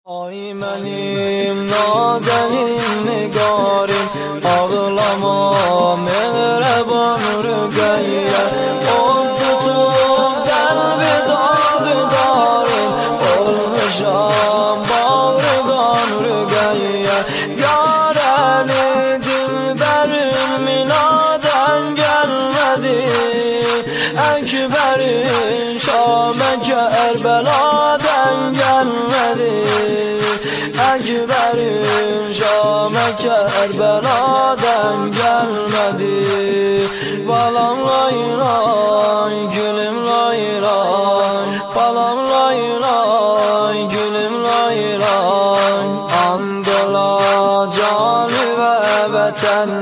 Ay benim nazenin nigarim, ağlama mehreban rügeyye. O tutup kalbi dağdarim, olmuşam bağrıdan rügeyye. Yareni dilberim minaden gelmedi, Ekber'in Şam-ı Kerbela'dan gelmedi. Ekber'in Şam-ı Kerbela'dan gelmedi. Balam